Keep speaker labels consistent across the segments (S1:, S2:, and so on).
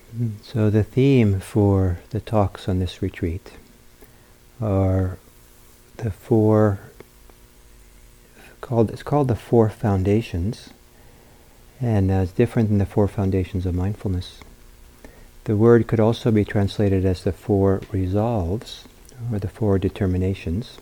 S1: So the theme for the talks on this retreat are the four, it's called the Four Foundations, and it's different than the Four Foundations of Mindfulness. The word could also be translated as the Four Resolves, or the Four Determinations.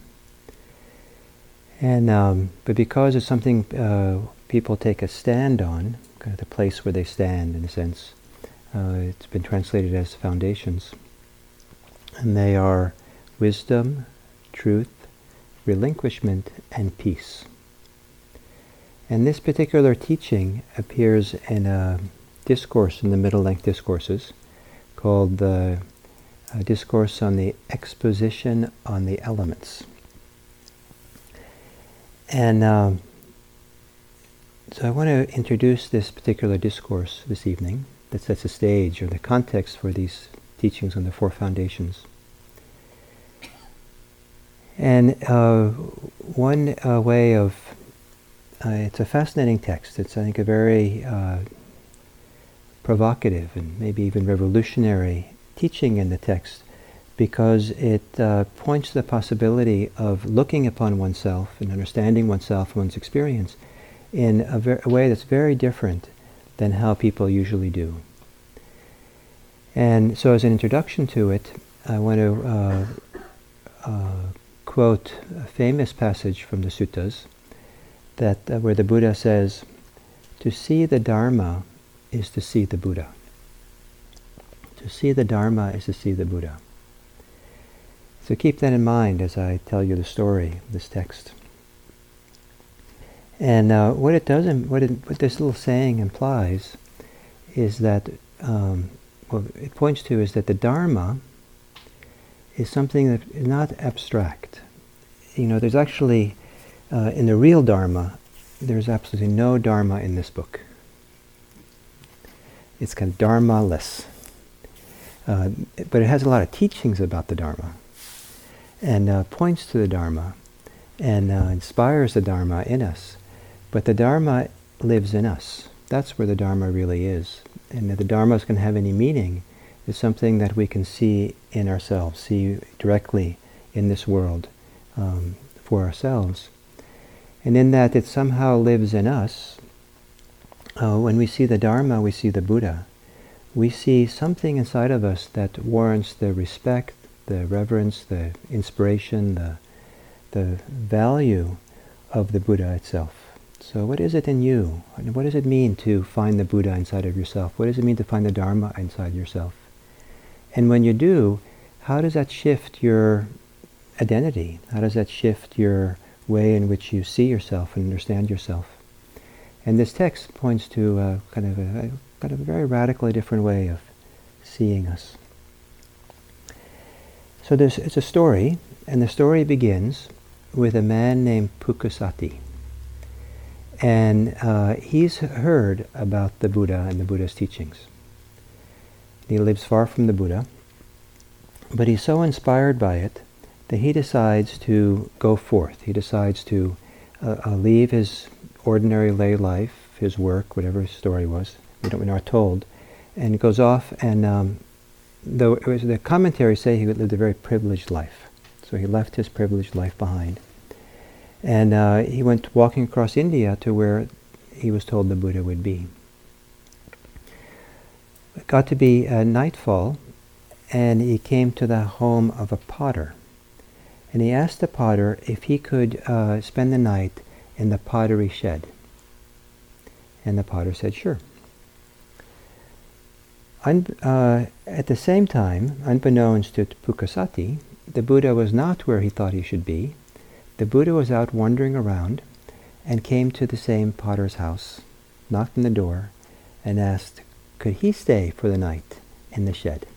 S1: And but because it's something people take a stand on, kind of the place where they stand in a sense, it's been translated as foundations. And they are wisdom, truth, relinquishment, and peace. And this particular teaching appears in a discourse in the Middle Length Discourses called the Discourse on the Exposition on the Elements. And so I want to introduce this particular discourse this evening that sets the stage or the context for these teachings on the Four Foundations. And one way of, it's a fascinating text. It's, I think, a very provocative and maybe even revolutionary teaching in the text, because it points to the possibility of looking upon oneself and understanding oneself, one's experience, in a way that's very different than how people usually do. And so as an introduction to it, I want to quote a famous passage from the suttas that where the Buddha says, "To see the Dharma is to see the Buddha." To see the Dharma is to see the Buddha. So keep that in mind as I tell you the story of this text. And what it does, what this little saying implies, is that what it points to is that the Dharma is something that is not abstract. You know, there's actually in the real Dharma, there's absolutely no Dharma in this book. It's kind of Dharma-less. But it has a lot of teachings about the Dharma, and points to the Dharma, and inspires the Dharma in us. But the Dharma lives in us. That's where the Dharma really is. And if the Dharma is going to have any meaning, it's something that we can see in ourselves, see directly in this world for ourselves. And in that it somehow lives in us, when we see the Dharma, we see the Buddha. We see something inside of us that warrants the respect, the reverence, the inspiration, the value of the Buddha itself. So what is it in you? What does it mean to find the Buddha inside of yourself? What does it mean to find the Dharma inside yourself? And when you do, how does that shift your identity? How does that shift your way in which you see yourself and understand yourself? And this text points to kind of a very radically different way of seeing us. So it's a story, and the story begins with a man named Pukasati. And he's heard about the Buddha and the Buddha's teachings. He lives far from the Buddha, but he's so inspired by it that he decides to go forth. He decides to leave his ordinary lay life, his work, whatever his story was, we're not told, and goes off, and though the commentaries say he lived a very privileged life. So he left his privileged life behind. And he went walking across India to where he was told the Buddha would be. It got to be nightfall, and he came to the home of a potter. And he asked the potter if he could spend the night in the pottery shed. And the potter said, sure. At the same time, unbeknownst to Pukasati, the Buddha was not where he thought he should be. The Buddha was out wandering around and came to the same potter's house, knocked on the door, and asked, could he stay for the night in the shed?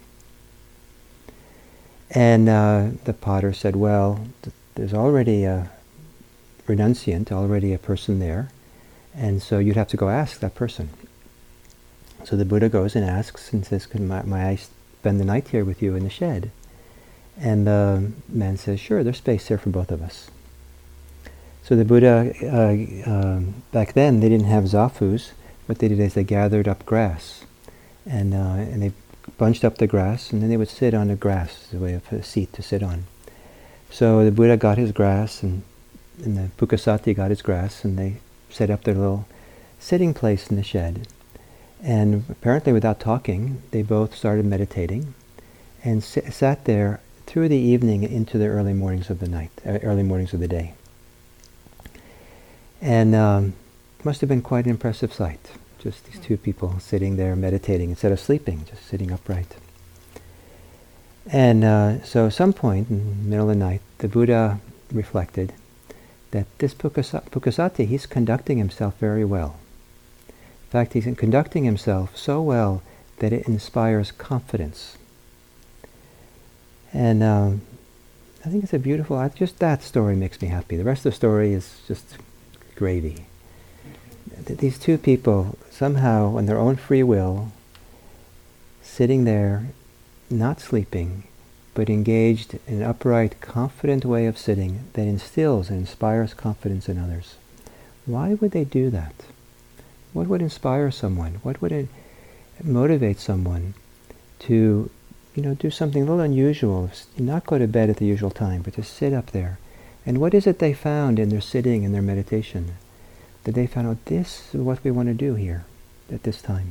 S1: And the potter said, well, there's already a renunciant, already a person there, and so you'd have to go ask that person. So the Buddha goes and asks and says, may I spend the night here with you in the shed? And the man says, sure, there's space here for both of us. So the Buddha, back then they didn't have zafus. What they did is they gathered up grass, and they bunched up the grass, and then they would sit on the grass as a way of a seat to sit on. So the Buddha got his grass, and the Pukasati got his grass, and they set up their little sitting place in the shed. And apparently without talking, they both started meditating and sat there through the evening into the early mornings of the night, early mornings of the day. And it must have been quite an impressive sight. Just these two people sitting there meditating instead of sleeping, just sitting upright. And so at some point in the middle of the night, the Buddha reflected that this Pukasati, he's conducting himself very well. In fact, he's conducting himself so well that it inspires confidence. And I think it's a beautiful, just that story makes me happy. The rest of the story is just gravy. These two people, somehow, on their own free will, sitting there, not sleeping, but engaged in an upright, confident way of sitting that instills and inspires confidence in others. Why would they do that? What would inspire someone? What would it motivate someone to, do something a little unusual, not go to bed at the usual time, but just sit up there? And what is it they found in their sitting and their meditation? That they found out, this is what we want to do here at this time.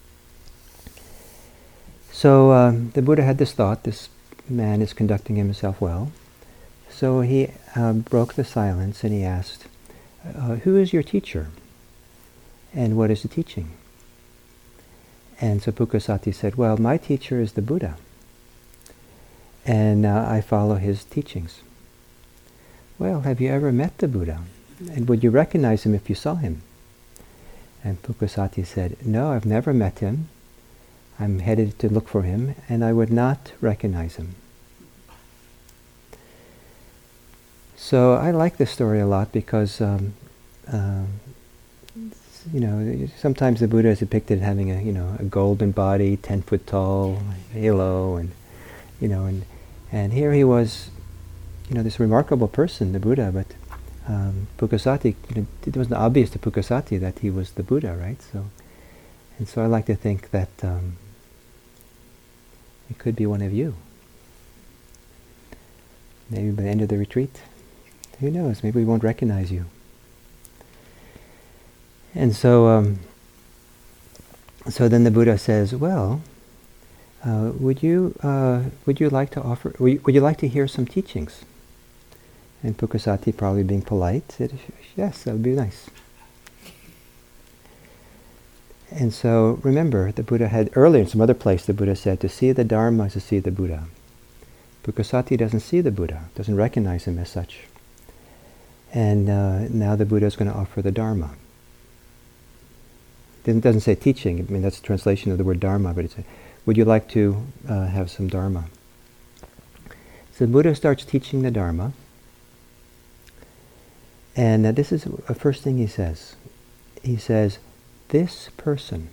S1: So the Buddha had this thought, this man is conducting himself well. So he broke the silence and he asked, who is your teacher? And what is the teaching? And so Pukasati said, well, my teacher is the Buddha. And I follow his teachings. Well, have you ever met the Buddha? And would you recognize him if you saw him? And Pukasati said, no, I've never met him. I'm headed to look for him, and I would not recognize him. So I like this story a lot because, sometimes the Buddha is depicted having a golden body, 10 foot tall, halo, and here he was, this remarkable person, the Buddha, but Pukasati, it wasn't obvious to Pukasati that he was the Buddha, right? So I like to think that it could be one of you. Maybe by the end of the retreat, who knows? Maybe we won't recognize you. And so then the Buddha says, well, would you like to hear some teachings? And Pukasati, probably being polite, said, yes, that would be nice. And so remember, the Buddha had, earlier in some other place, the Buddha said, to see the Dharma is to see the Buddha. Pukasati doesn't see the Buddha, doesn't recognize him as such. And now the Buddha is going to offer the Dharma. It doesn't say teaching, I mean that's a translation of the word Dharma, but it's would you like to have some Dharma? So the Buddha starts teaching the Dharma. And this is the first thing he says. He says, this person.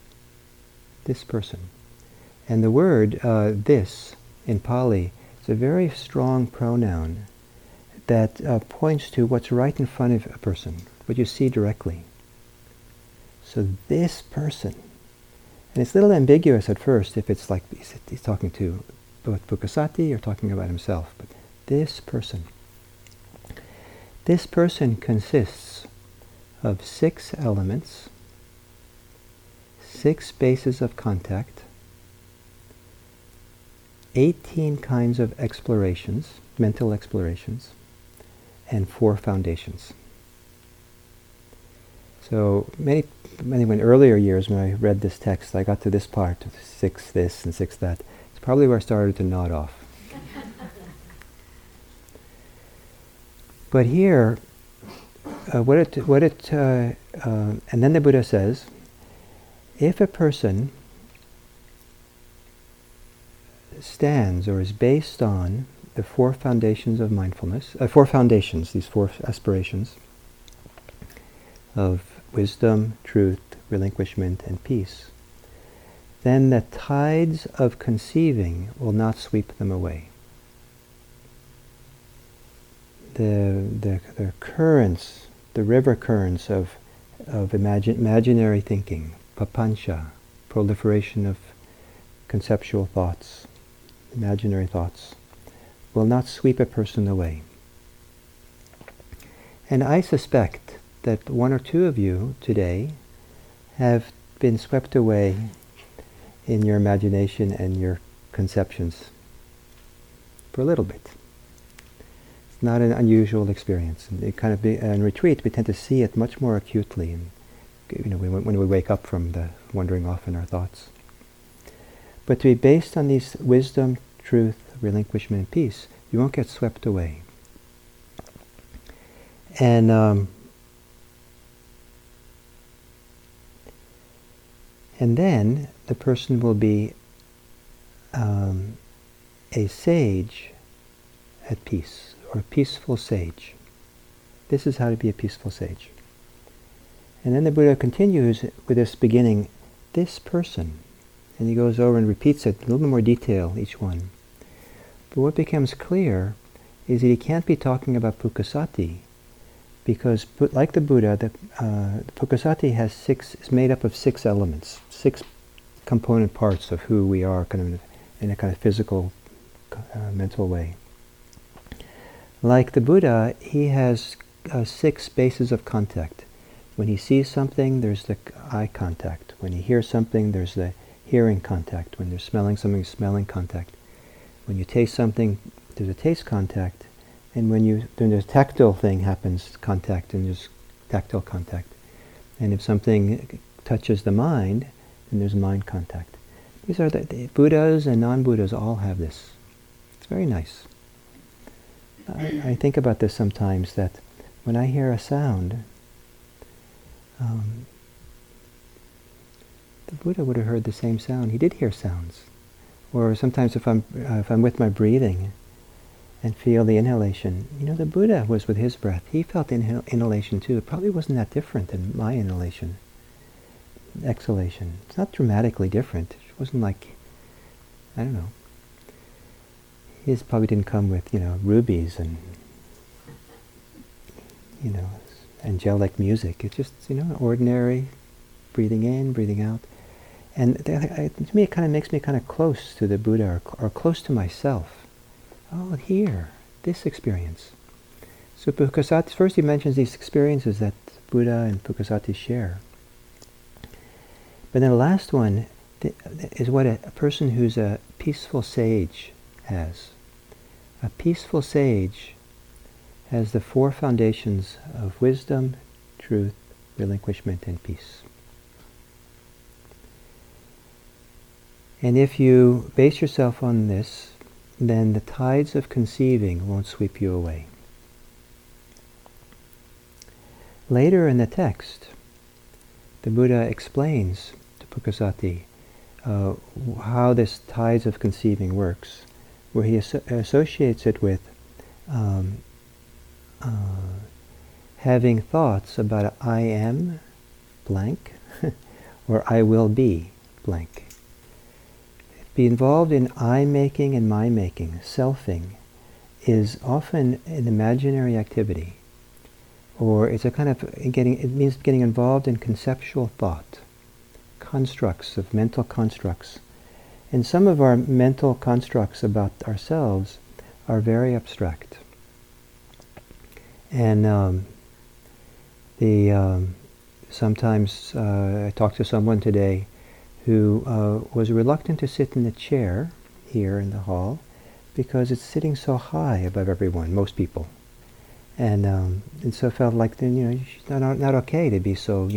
S1: And the word this in Pali is a very strong pronoun that points to what's right in front of a person, what you see directly. So this person. And it's a little ambiguous at first if it's like he's talking to both Pukasati or talking about himself. But this person. This person consists of 6 elements, 6 bases of contact, 18 kinds of explorations, mental explorations, and 4 foundations. So many in earlier years when I read this text, I got to this part, 6 this and 6 that. It's probably where I started to nod off. But here, and then the Buddha says, if a person stands or is based on the 4 foundations of mindfulness, 4 foundations, these 4 aspirations of wisdom, truth, relinquishment, and peace, then the tides of conceiving will not sweep them away. The currents, the river currents of imaginary thinking, papancha, proliferation of conceptual thoughts, imaginary thoughts, will not sweep a person away. And I suspect that one or two of you today have been swept away in your imagination and your conceptions for a little bit. It's not an unusual experience. And it kind of in retreat, we tend to see it much more acutely, and when we wake up from the wandering off in our thoughts. But to be based on these wisdom, truth, relinquishment, and peace, you won't get swept away. And then the person will be a sage at peace, or a peaceful sage. This is how to be a peaceful sage. And then the Buddha continues with this beginning, this person, and he goes over and repeats it in a little bit more detail, each one. But what becomes clear is that he can't be talking about Pukkasati, because like the Buddha, the Pukkasati is made up of 6 elements, 6 component parts of who we are, kind of in a kind of physical, mental way. Like the Buddha, he has 6 bases of contact. When he sees something, there's the eye contact. When he hears something, there's the hearing contact. When they're smelling something, smelling contact. When you taste something, there's a taste contact. And when there's a tactile thing happens, contact, and there's tactile contact. And if something touches the mind, then there's mind contact. These are the Buddhas and non-Buddhas all have this. It's very nice. I think about this sometimes, that when I hear a sound, the Buddha would have heard the same sound. He did hear sounds. Or sometimes if I'm with my breathing and feel the inhalation, the Buddha was with his breath. He felt inhalation too. It probably wasn't that different than my inhalation, exhalation. It's not dramatically different. It wasn't like, I don't know. His probably didn't come with, rubies and, angelic music. It's just, ordinary breathing in, breathing out. And to me, it kind of makes me kind of close to the Buddha, or close to myself. Oh, here, this experience. So Pukkasati, first he mentions these experiences that Buddha and Pukkasati share. But then the last one is what a person who's a peaceful sage has. A peaceful sage has the 4 foundations of wisdom, truth, relinquishment, and peace. And if you base yourself on this, then the tides of conceiving won't sweep you away. Later in the text, the Buddha explains to Pukkasati how this tides of conceiving works, where he associates it with having thoughts about I am blank or I will be blank. Be involved in I-making and my-making, selfing, is often an imaginary activity, or it's a kind of it means getting involved in conceptual thought, constructs of mental constructs. And some of our mental constructs about ourselves are very abstract. And sometimes I talked to someone today who was reluctant to sit in the chair here in the hall because it's sitting so high above everyone, most people. And so felt like, it's not okay to be so,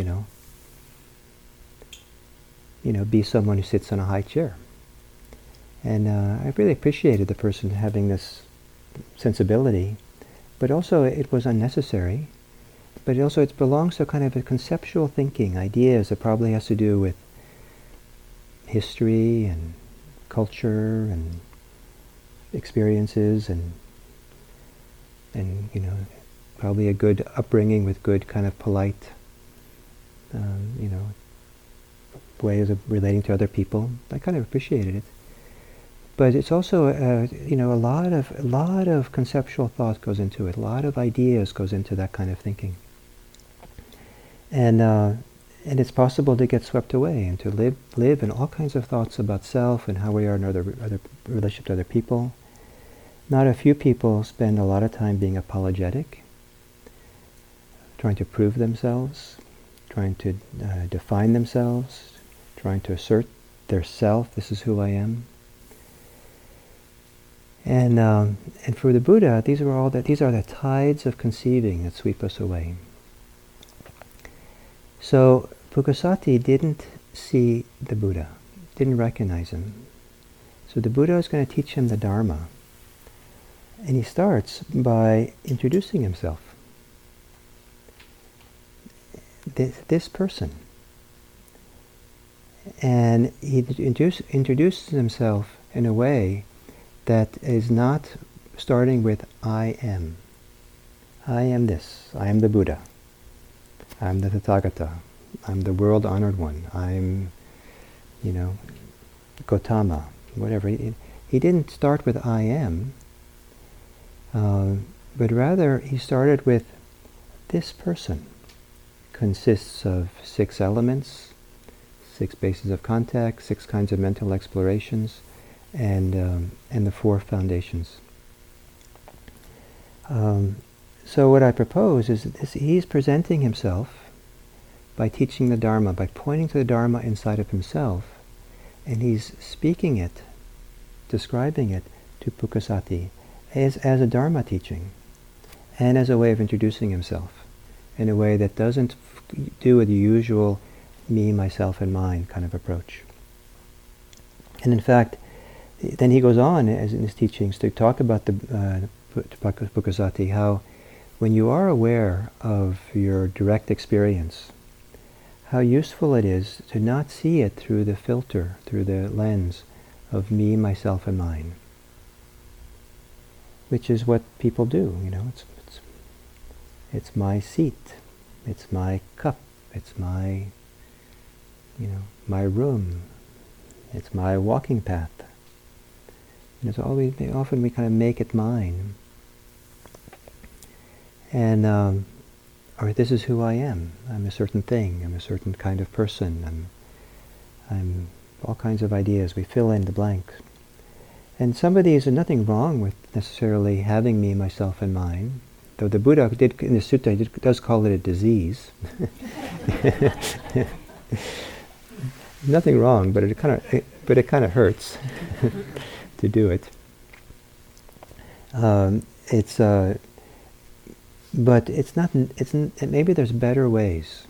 S1: be someone who sits on a high chair. And I really appreciated the person having this sensibility, but also it was unnecessary. But it belongs to kind of a conceptual thinking, ideas that probably has to do with history and culture and experiences and probably a good upbringing with good kind of polite, ways of relating to other people. I kind of appreciated it. But it's also, a lot of conceptual thought goes into it. A lot of ideas goes into that kind of thinking. And And it's possible to get swept away and to live in all kinds of thoughts about self and how we are in other relationship to other people. Not a few people spend a lot of time being apologetic, trying to prove themselves, trying to define themselves, trying to assert their self, this is who I am. And for the Buddha, these are the tides of conceiving that sweep us away. So Pukasati didn't see the Buddha, didn't recognize him. So the Buddha is going to teach him the Dharma. And he starts by introducing himself. This person. And he introduces himself in a way that is not starting with I am. I am this. I am the Buddha. I'm the Tathagata. I'm the world-honored one. I'm, Gautama, whatever. He didn't start with I am, but rather he started with this person. Consists of 6 elements, 6 bases of contact, 6 kinds of mental explorations, and the 4 foundations. So what I propose is that he's presenting himself by teaching the Dharma, by pointing to the Dharma inside of himself, and he's speaking it, describing it to Pukasati as a Dharma teaching, and as a way of introducing himself, in a way that doesn't do with the usual me, myself, and mine kind of approach. And in fact, then he goes on, as in his teachings, to talk about the Pukasati, how when you are aware of your direct experience, how useful it is to not see it through the filter, through the lens of me, myself, and mine. Which is what people do, it's my seat, it's my cup, it's my, my room, it's my walking path. Often we kind of make it mine. And, or this is who I am. I'm a certain thing. I'm a certain kind of person. I'm all kinds of ideas. We fill in the blanks. And some of these, there's nothing wrong with necessarily having me, myself, and mine. Though the Buddha did, in the sutta, does call it a disease. Nothing wrong, but it kind of hurts to do it. But it's not. Maybe there's better ways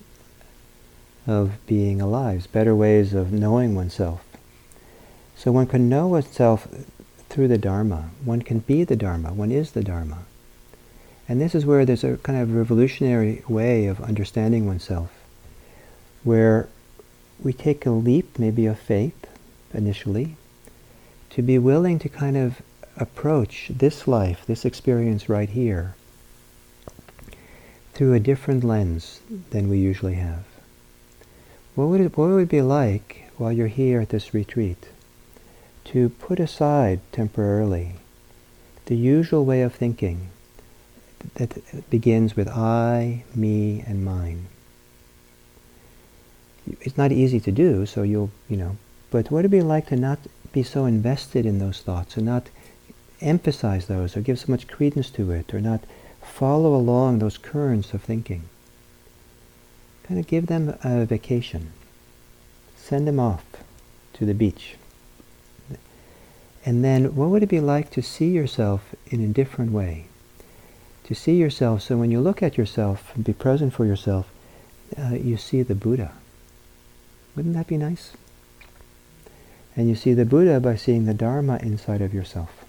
S1: of being alive, better ways of knowing oneself. So one can know oneself through the Dharma. One can be the Dharma. One is the Dharma. And this is where there's a kind of revolutionary way of understanding oneself, where we take a leap, maybe of faith, initially, to be willing to kind of approach this life, this experience right here, through a different lens than we usually have. What would it be like, while you're here at this retreat, to put aside temporarily the usual way of thinking that begins with I, me, and mine? It's not easy to do, so but what would it be like to not be so invested in those thoughts, and not emphasize those, or give so much credence to it, or not follow along those currents of thinking? Kind of give them a vacation. Send them off to the beach. And then what would it be like to see yourself in a different way? To see yourself, so when you look at yourself and be present for yourself, you see the Buddha. Wouldn't that be nice? And you see the Buddha by seeing the Dharma inside of yourself.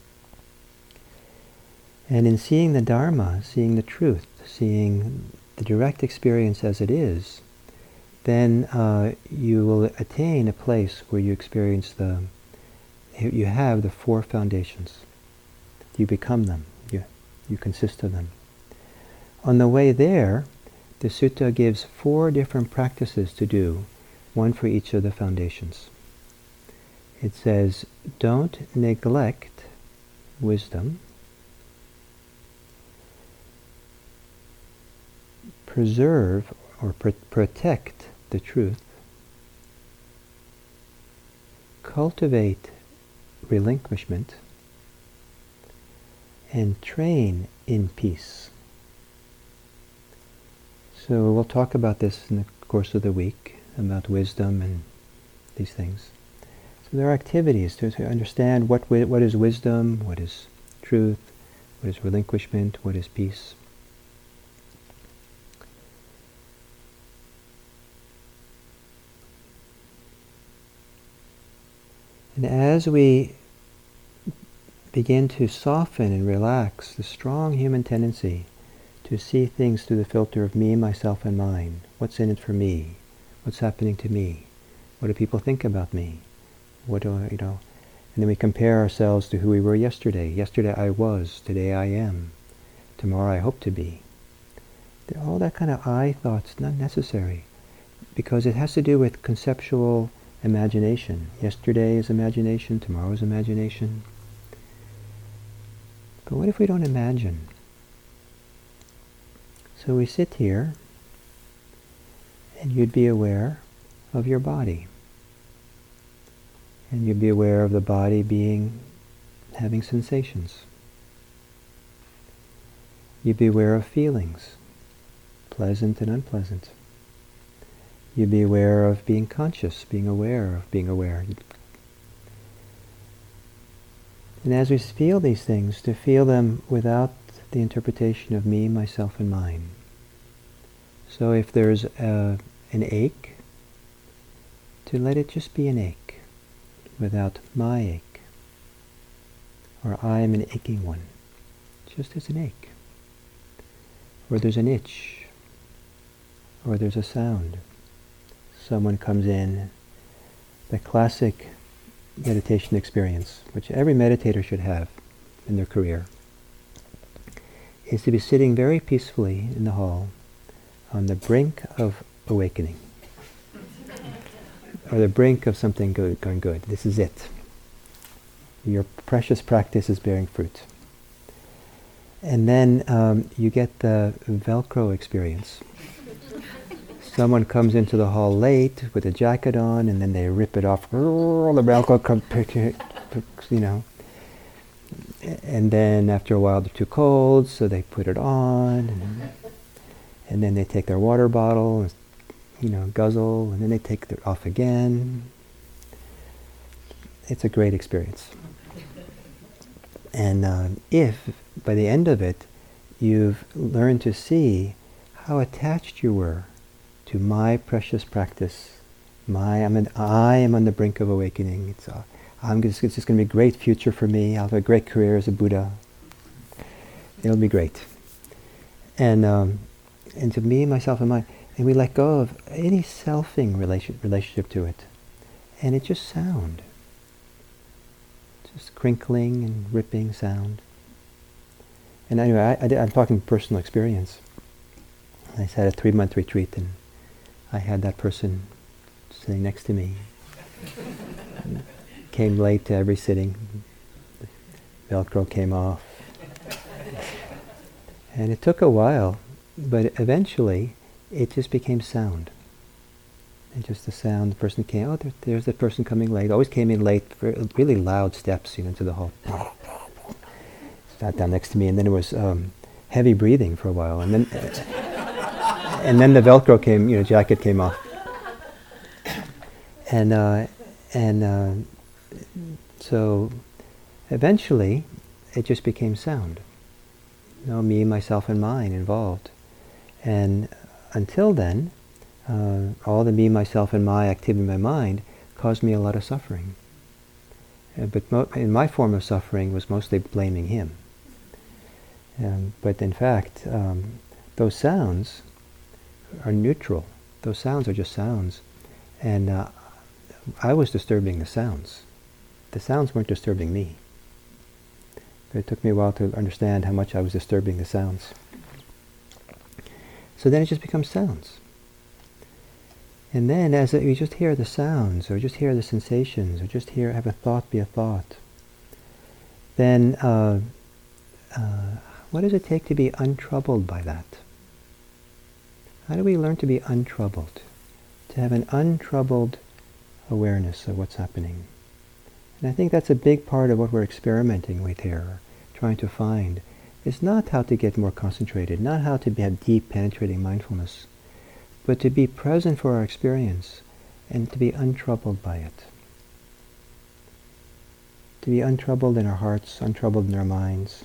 S1: And in seeing the Dharma, seeing the truth, seeing the direct experience as it is, then you will attain a place where you experience you have the 4 foundations. You become them. You consist of them. On the way there, the sutta gives 4 different practices to do, one for each of the foundations. It says, don't neglect wisdom. Preserve or protect the truth, cultivate relinquishment, and train in peace. So we'll talk about this in the course of the week, about wisdom and these things. So there are activities to understand what is wisdom, what is truth, what is relinquishment, what is peace. And as we begin to soften and relax the strong human tendency to see things through the filter of me, myself, and mine, what's in it for me, what's happening to me, what do people think about me, what do I, and then we compare ourselves to who we were yesterday. Yesterday I was, today I am, tomorrow I hope to be. All that kind of I thought's not necessary, because it has to do with conceptual imagination. Yesterday is imagination, tomorrow is imagination. But what if we don't imagine? So we sit here, and you'd be aware of your body. And you'd be aware of the body having sensations. You'd be aware of feelings, pleasant and unpleasant. You'd be aware of being conscious, being aware of being aware. And as we feel these things, to feel them without the interpretation of me, myself, and mine. So if there's an ache, to let it just be an ache, without my ache. Or I am an aching one, just as an ache. Or there's an itch, or there's a sound. Someone comes in, the classic meditation experience, which every meditator should have in their career, is to be sitting very peacefully in the hall on the brink of awakening, or the brink of something good, going good. This is it. Your precious practice is bearing fruit. And then you get the Velcro experience. Someone comes into the hall late with a jacket on, and then they rip it off. The Velcro comes, and then after a while they're too cold, so they put it on, and then they take their water bottle, and, guzzle, and then they take it off again. It's a great experience. And if by the end of it you've learned to see how attached you were to my precious practice, I am on the brink of awakening. It's just going to be a great future for me. I'll have a great career as a Buddha. It'll be great. And to me, myself, and mine, and we let go of any selfing relationship to it, and it just sound, just crinkling and ripping sound. And anyway, I'm talking personal experience. I had a 3-month retreat, and I had that person sitting next to me. Came late to every sitting. Velcro came off. And it took a while, but eventually it just became sound. And just the sound, the person came, there's the person coming late. Always came in late, really loud steps, into the hall. Sat down next to me, and then it was heavy breathing for a while. And then and then the Velcro came, jacket came off. And so eventually it just became sound. Me, myself, and mine involved. And until then, all the me, myself, and my activity in my mind caused me a lot of suffering. But in my form of suffering was mostly blaming him. But in fact, those sounds are neutral. Those sounds are just sounds. And I was disturbing the sounds. The sounds weren't disturbing me. But it took me a while to understand how much I was disturbing the sounds. So then it just becomes sounds. And then as you just hear the sounds, or just hear the sensations, or just have a thought be a thought, then what does it take to be untroubled by that? How do we learn to be untroubled? To have an untroubled awareness of what's happening. And I think that's a big part of what we're experimenting with here, trying to find. It's not how to get more concentrated, not how to have deep penetrating mindfulness, but to be present for our experience and to be untroubled by it. To be untroubled in our hearts, untroubled in our minds.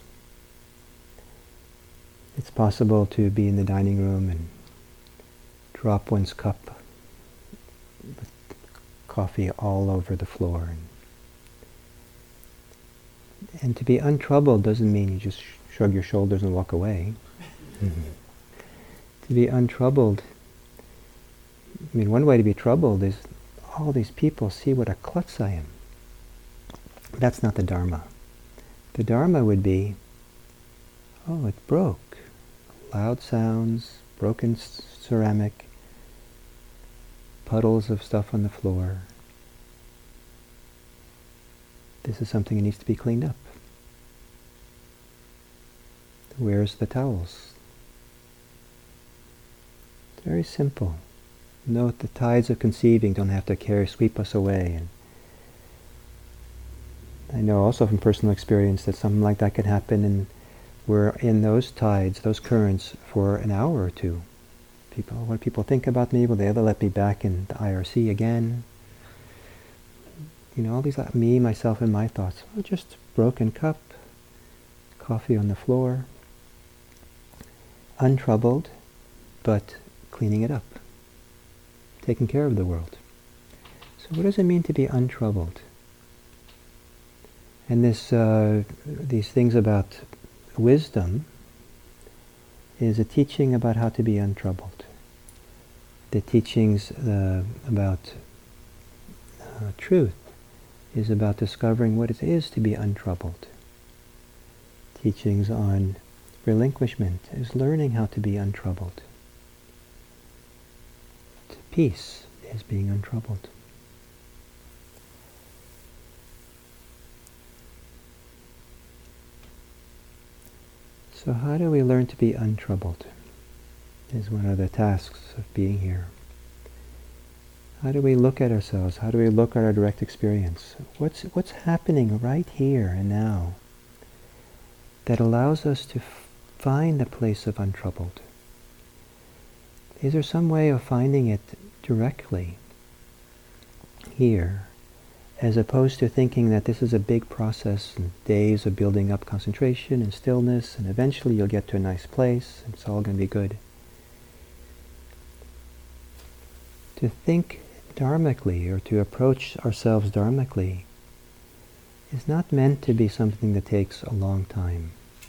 S1: It's possible to be in the dining room and drop one's cup with coffee all over the floor. And to be untroubled doesn't mean you just shrug your shoulders and walk away. To be untroubled, I mean, one way to be troubled is all these people see what a klutz I am. That's not the Dharma. The Dharma would be, oh, it broke. Loud sounds, broken ceramic, puddles of stuff on the floor. This is something that needs to be cleaned up. Where's the towels? It's very simple. Note the tides of conceiving don't have to sweep us away. And I know also from personal experience that something like that can happen, and we're in those tides, those currents, for an hour or two. What do people think about me? Will they ever let me back in the IRC again? All these, me, myself, and my thoughts. Oh, just broken cup, coffee on the floor. Untroubled, but cleaning it up. Taking care of the world. So what does it mean to be untroubled? And these things about wisdom is a teaching about how to be untroubled. The teachings about truth is about discovering what it is to be untroubled. Teachings on relinquishment is learning how to be untroubled. Peace is being untroubled. So how do we learn to be untroubled? Is one of the tasks of being here. How do we look at ourselves? How do we look at our direct experience? What's happening right here and now that allows us to find the place of untroubled? Is there some way of finding it directly here, as opposed to thinking that this is a big process and days of building up concentration and stillness, and eventually you'll get to a nice place and it's all going to be good? To think dharmically, or to approach ourselves dharmically, is not meant to be something that takes a long time.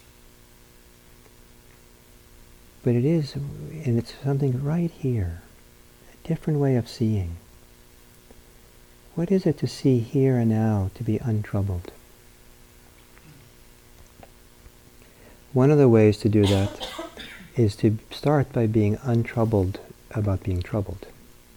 S1: But it is, and it's something right here, a different way of seeing. What is it to see here and now, to be untroubled? One of the ways to do that is to start by being untroubled about being troubled.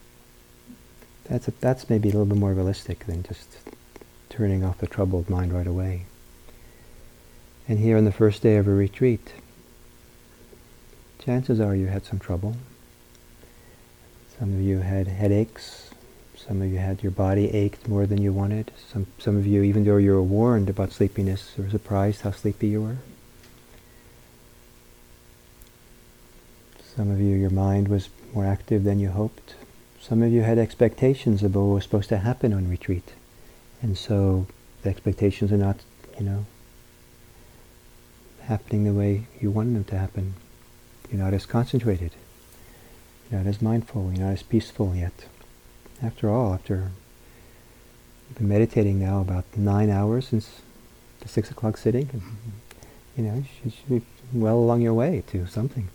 S1: That's maybe a little bit more realistic than just turning off the troubled mind right away. And here on the first day of a retreat, chances are you had some trouble. Some of you had headaches. Some of you had your body ached more than you wanted. Some of you, even though you were warned about sleepiness, were surprised how sleepy you were. Some of you, your mind was more active than you hoped. Some of you had expectations about what was supposed to happen on retreat. And so the expectations are not, happening the way you wanted them to happen. You're not as concentrated. You're not as mindful. You're not as peaceful yet. After all, after you've been meditating now about 9 hours since the 6 o'clock sitting, you should be well along your way to something.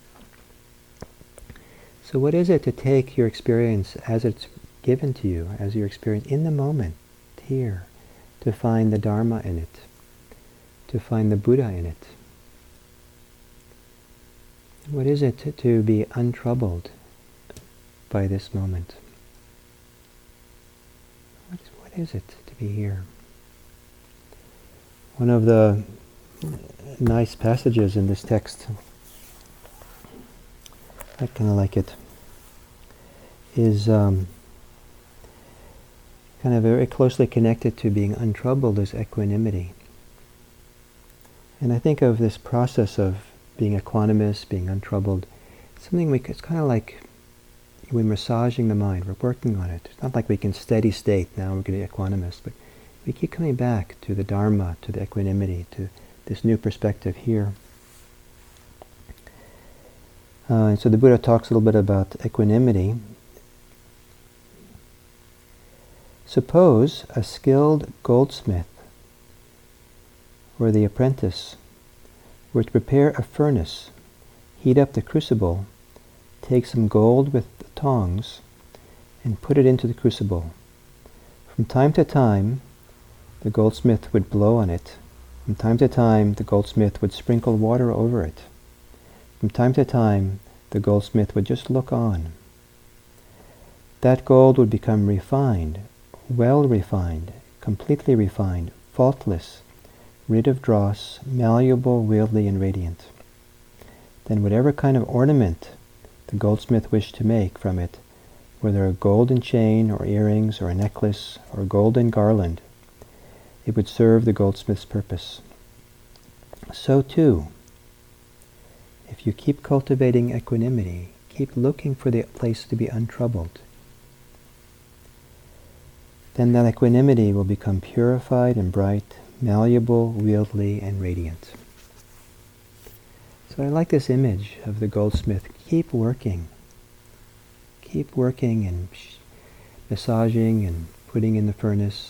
S1: So what is it to take your experience as it's given to you, as your experience in the moment, here, to find the Dharma in it, to find the Buddha in it? What is it to be untroubled by this moment? What is it to be here? One of the nice passages in this text I kind of like it, is kind of very closely connected to being untroubled is equanimity. And I think of this process of being equanimous, being untroubled, it's kind of like we're massaging the mind, we're working on it. It's not like we can steady state, now we're going to be equanimous, but we keep coming back to the Dharma, to the equanimity, to this new perspective here. And so the Buddha talks a little bit about equanimity. Suppose a skilled goldsmith or the apprentice were to prepare a furnace, heat up the crucible, take some gold with the tongs, and put it into the crucible. From time to time, the goldsmith would blow on it. From time to time, the goldsmith would sprinkle water over it. From time to time, the goldsmith would just look on. That gold would become refined, well refined, completely refined, faultless, rid of dross, malleable, wieldy, and radiant. Then whatever kind of ornament the goldsmith wished to make from it, whether a golden chain or earrings or a necklace or a golden garland, it would serve the goldsmith's purpose. So too, if you keep cultivating equanimity, keep looking for the place to be untroubled, then that equanimity will become purified and bright, malleable, wieldy, and radiant. So I like this image of the goldsmith. Keep working and massaging and putting in the furnace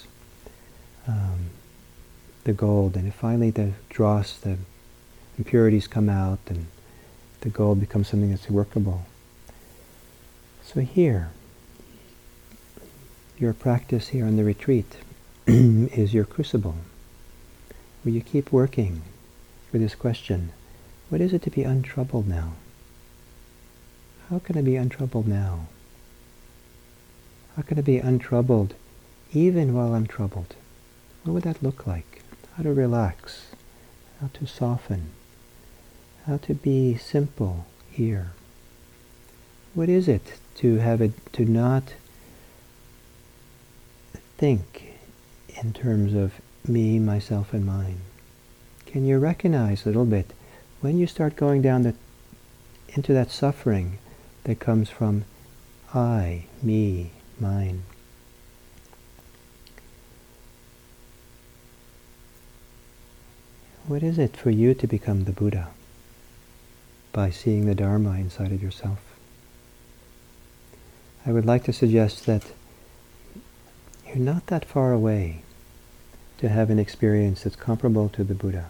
S1: the gold, and finally the dross, the impurities come out, and the gold becomes something that's workable. So here, your practice here on the retreat is your crucible, where you keep working for this question: what is it to be untroubled now? How can I be untroubled now? How can I be untroubled even while I'm troubled? What would that look like? How to relax, how to soften, how to be simple here. What is it to not think in terms of me, myself, and mine? Can you recognize a little bit when you start going down into that suffering that comes from I, me, mine? What is it for you to become the Buddha? By seeing the Dharma inside of yourself. I would like to suggest that you're not that far away to have an experience that's comparable to the Buddha.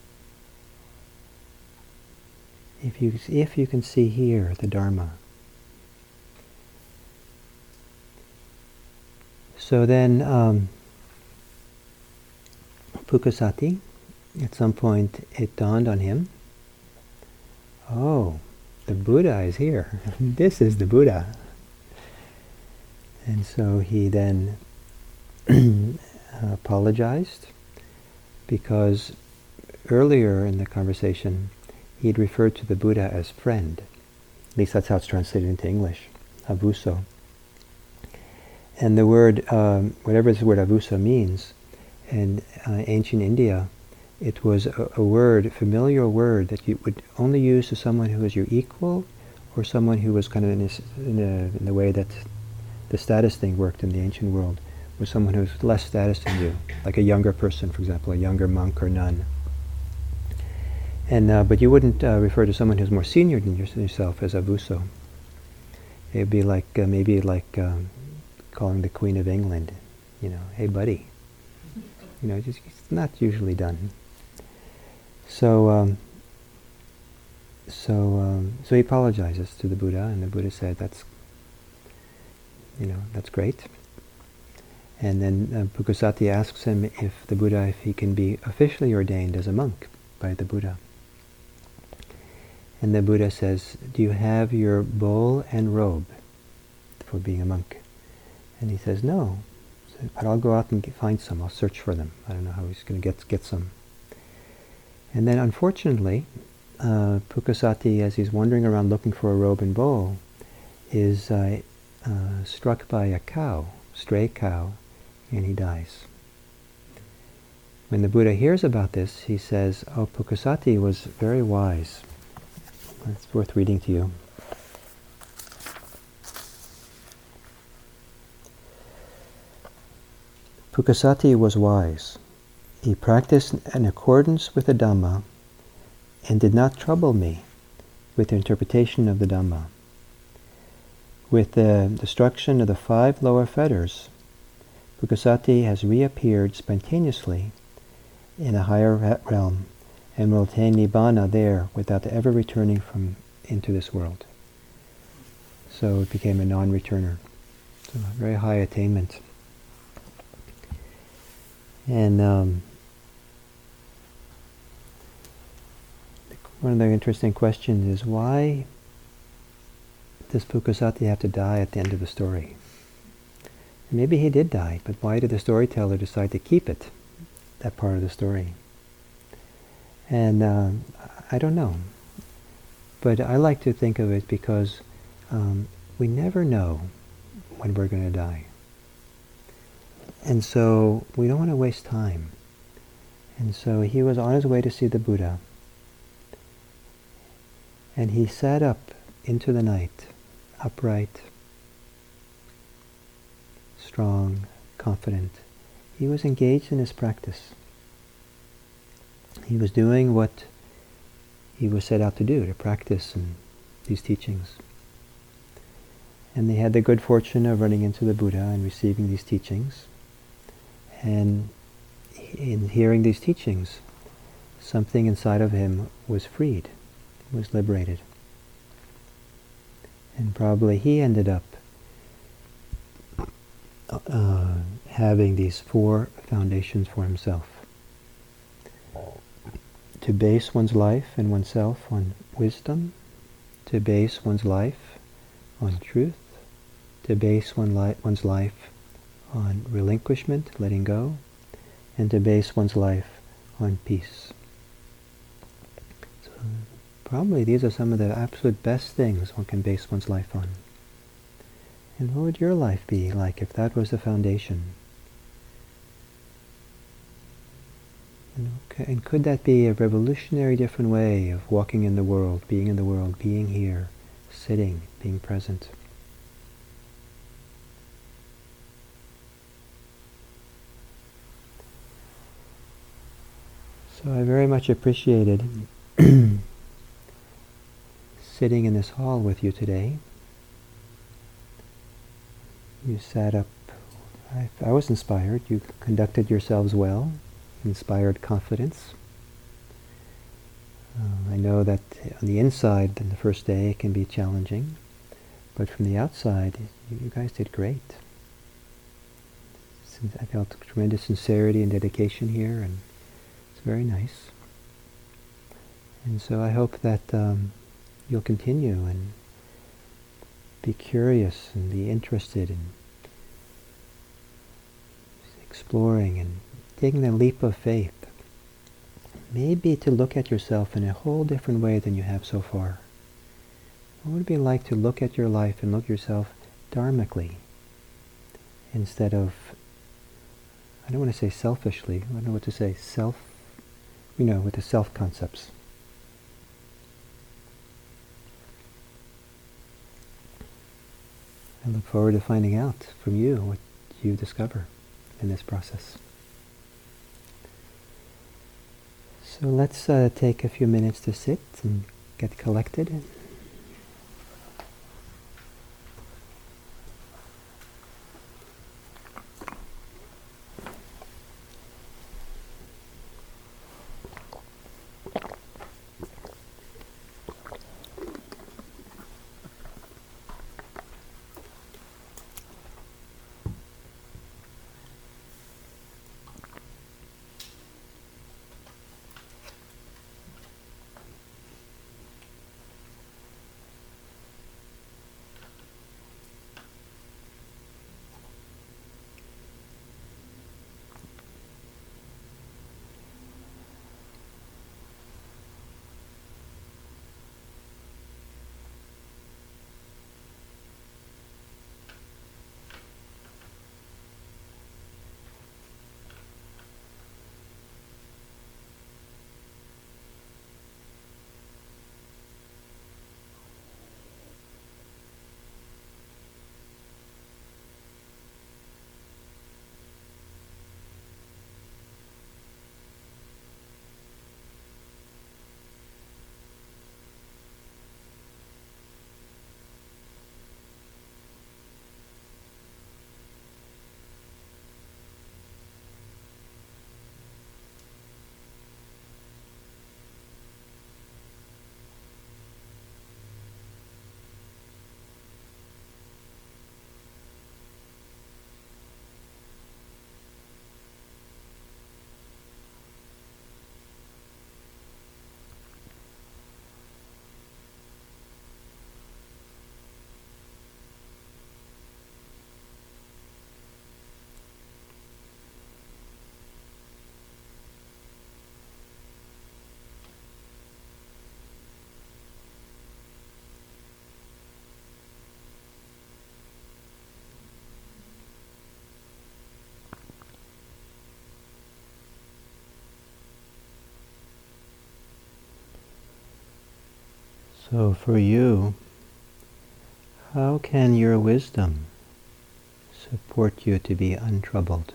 S1: If you can see here the Dharma. So then, Pukasati, at some point it dawned on him, oh, the Buddha is here. This is the Buddha. And so he then apologized, because earlier in the conversation he had referred to the Buddha as friend. At least that's how it's translated into English, avuso. And the word, whatever this word avuso means, in ancient India, it was a word, a familiar word that you would only use to someone who was your equal, or someone who was kind of in the way that the status thing worked in the ancient world, was someone who was less status than you, like a younger person, for example, a younger monk or nun. And but you wouldn't refer to someone who's more senior than yourself as avuso. It'd be like calling the Queen of England, hey buddy. It's not usually done. So he apologizes to the Buddha, and the Buddha said, that's great. And then Pukasati asks him if he can be officially ordained as a monk by the Buddha. And the Buddha says, do you have your bowl and robe for being a monk? And he says, no, but I'll go out and find some. I'll search for them. I don't know how he's going to get some. And then unfortunately, Pukasati, as he's wandering around looking for a robe and bowl, is struck by a cow, stray cow, and he dies. When the Buddha hears about this, he says, "Oh, Pukasati was very wise." It's worth reading to you. Pukasati was wise. He practiced in accordance with the Dhamma and did not trouble me with the interpretation of the Dhamma. With the destruction of the 5 lower fetters, Pukasati has reappeared spontaneously in a higher realm and will attain Nibbana there without ever returning into this world. So it became a non-returner. So a very high attainment. And one of the interesting questions is, why does Pukasati have to die at the end of the story? And maybe he did die, but why did the storyteller decide to keep it, that part of the story? And I don't know. But I like to think of it because we never know when we're going to die. And so we don't want to waste time. And so he was on his way to see the Buddha. And he sat up into the night, upright, strong, confident. He was engaged in his practice. He was doing what he was set out to do, to practice these teachings. And they had the good fortune of running into the Buddha and receiving these teachings. And in hearing these teachings, something inside of him was freed, was liberated. And probably he ended up having these 4 foundations for himself. To base one's life and oneself on wisdom, to base one's life on truth, to base one's life on relinquishment, letting go, and to base one's life on peace. So probably these are some of the absolute best things one can base one's life on. And what would your life be like if that was the foundation? And could that be a revolutionary different way of walking in the world, being here, sitting, being present? So I very much appreciated sitting in this hall with you today. You sat up. I was inspired. You conducted yourselves well. Inspired confidence. I know that on the inside, in the first day, it can be challenging, but from the outside, you guys did great. I felt tremendous sincerity and dedication here, and it's very nice. And so I hope that you'll continue and be curious and be interested in exploring and taking that leap of faith. Maybe to look at yourself in a whole different way than you have so far. What would it be like to look at your life and look at yourself dharmically instead of, I don't want to say selfishly, I don't know what to say, with the self concepts. I look forward to finding out from you what you discover in this process. So let's take a few minutes to sit and get collected. So for you, how can your wisdom support you to be untroubled?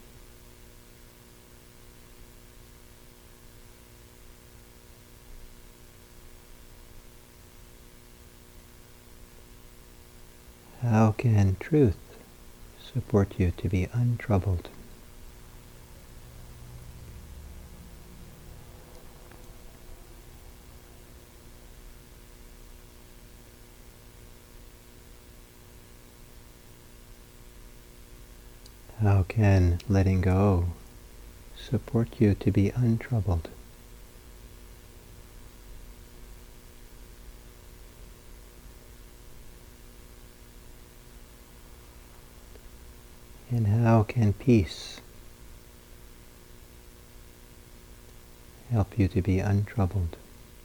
S1: How can truth support you to be untroubled? How can letting go support you to be untroubled? And how can peace help you to be untroubled?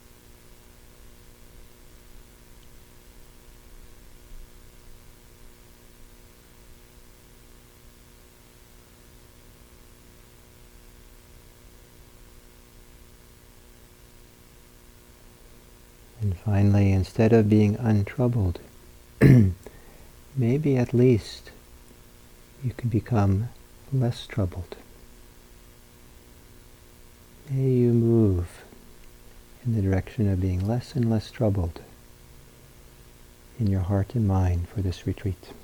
S1: And finally, instead of being untroubled, maybe at least you can become less troubled. May you move in the direction of being less and less troubled in your heart and mind for this retreat.